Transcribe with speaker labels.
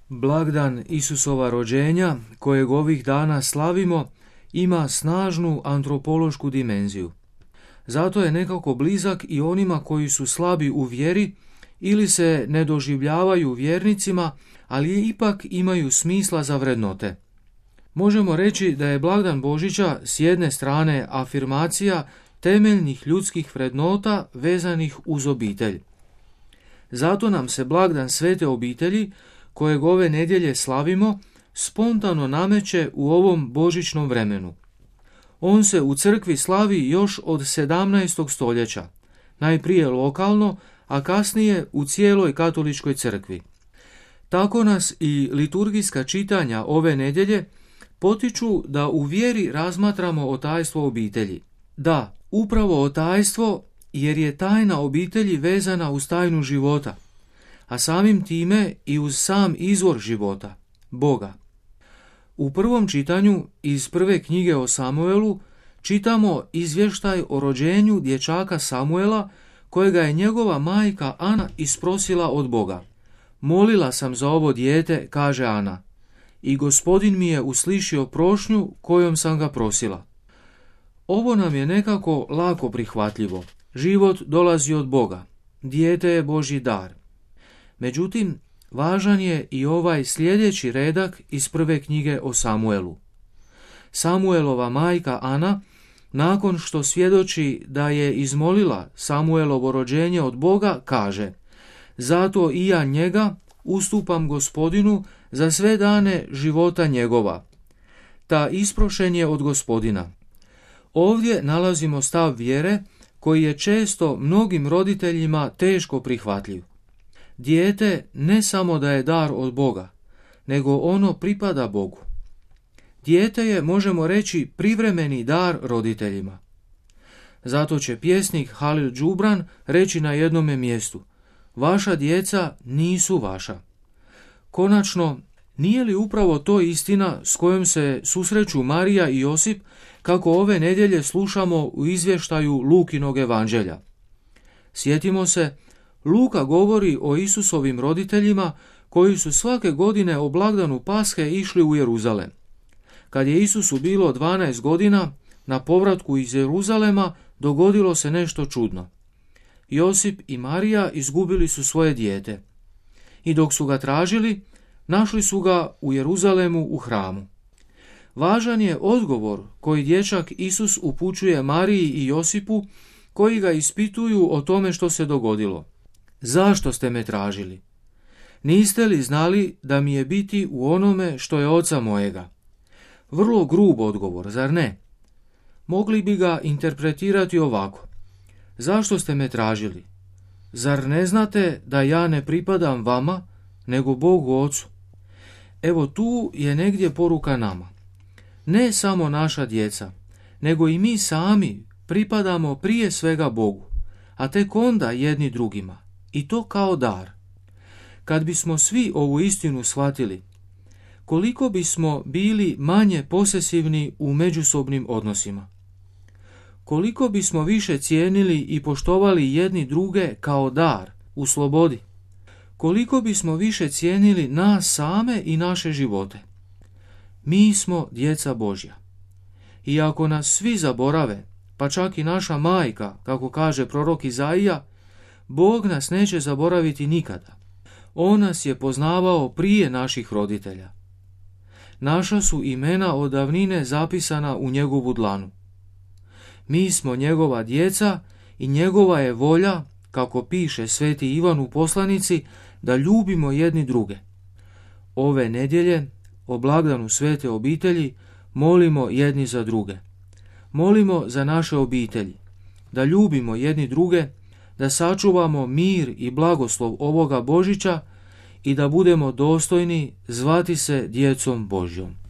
Speaker 1: Blagdan Isusova rođenja, kojeg ovih dana slavimo, ima snažnu antropološku dimenziju. Zato je nekako blizak i onima koji su slabi u vjeri ili se ne doživljavaju vjernicima, ali ipak imaju smisla za vrednote. Možemo reći da je blagdan Božića s jedne strane afirmacija temeljnih ljudskih vrednota vezanih uz obitelj. Zato nam se blagdan Svete obitelji, kojeg ove nedjelje slavimo, spontano nameće u ovom božićnom vremenu. On se u crkvi slavi još od 17. stoljeća, najprije lokalno, a kasnije u cijeloj katoličkoj crkvi. Tako nas i liturgijska čitanja ove nedjelje potiču da u vjeri razmatramo otajstvo obitelji. Da, upravo otajstvo, jer je tajna obitelji vezana uz tajnu života, a samim time i uz sam izvor života, Boga. U prvom čitanju iz prve knjige o Samuelu čitamo izvještaj o rođenju dječaka Samuela, kojega je njegova majka Ana isprosila od Boga. Molila sam za ovo dijete, kaže Ana, i Gospodin mi je uslišio prošnju kojom sam ga prosila. Ovo nam je nekako lako prihvatljivo. Život dolazi od Boga. Dijete je Božji dar. Međutim, važan je i ovaj sljedeći redak iz prve knjige o Samuelu. Samuelova majka Ana, nakon što svjedoči da je izmolila Samuelovo rođenje od Boga, kaže: zato i ja njega ustupam Gospodinu za sve dane života njegova. Ta isprošen je od Gospodina. Ovdje nalazimo stav vjere koji je često mnogim roditeljima teško prihvatljiv. Dijete ne samo da je dar od Boga, nego ono pripada Bogu. Dijete je, možemo reći, privremeni dar roditeljima. Zato će pjesnik Halil Džubran reći na jednome mjestu: vaša djeca nisu vaša. Konačno, nije li upravo to istina s kojom se susreću Marija i Josip, kako ove nedjelje slušamo u izvještaju Lukinog evanđelja? Sjetimo se, Luka govori o Isusovim roditeljima koji su svake godine o blagdanu Pashe išli u Jeruzalem. Kad je Isusu bilo 12 godina, na povratku iz Jeruzalema dogodilo se nešto čudno. Josip i Marija izgubili su svoje dijete. I dok su ga tražili, našli su ga u Jeruzalemu u hramu. Važan je odgovor koji dječak Isus upućuje Mariji i Josipu, koji ga ispituju o tome što se dogodilo. Zašto ste me tražili? Niste li znali da mi je biti u onome što je oca mojega? Vrlo grub odgovor, zar ne? Mogli bi ga interpretirati ovako: zašto ste me tražili? Zar ne znate da ja ne pripadam vama, nego Bogu Ocu? Evo tu je negdje poruka nama. Ne samo naša djeca, nego i mi sami pripadamo prije svega Bogu, a tek onda jedni drugima, i to kao dar. Kad bismo svi ovu istinu shvatili, koliko bismo bili manje posesivni u međusobnim odnosima? Koliko bismo više cijenili i poštovali jedni druge kao dar, u slobodi? Koliko bismo više cijenili nas same i naše živote? Mi smo djeca Božja. I ako nas svi zaborave, pa čak i naša majka, kako kaže prorok Izaija, Bog nas neće zaboraviti nikada. On nas je poznavao prije naših roditelja. Naša su imena od davnine zapisana u njegovu dlanu. Mi smo njegova djeca i njegova je volja, kako piše sveti Ivan u poslanici, da ljubimo jedni druge. Ove nedjelje, o blagdanu Svete obitelji, molimo jedni za druge. Molimo za naše obitelji, da ljubimo jedni druge, da sačuvamo mir i blagoslov ovoga Božića i da budemo dostojni zvati se djecom Božjom.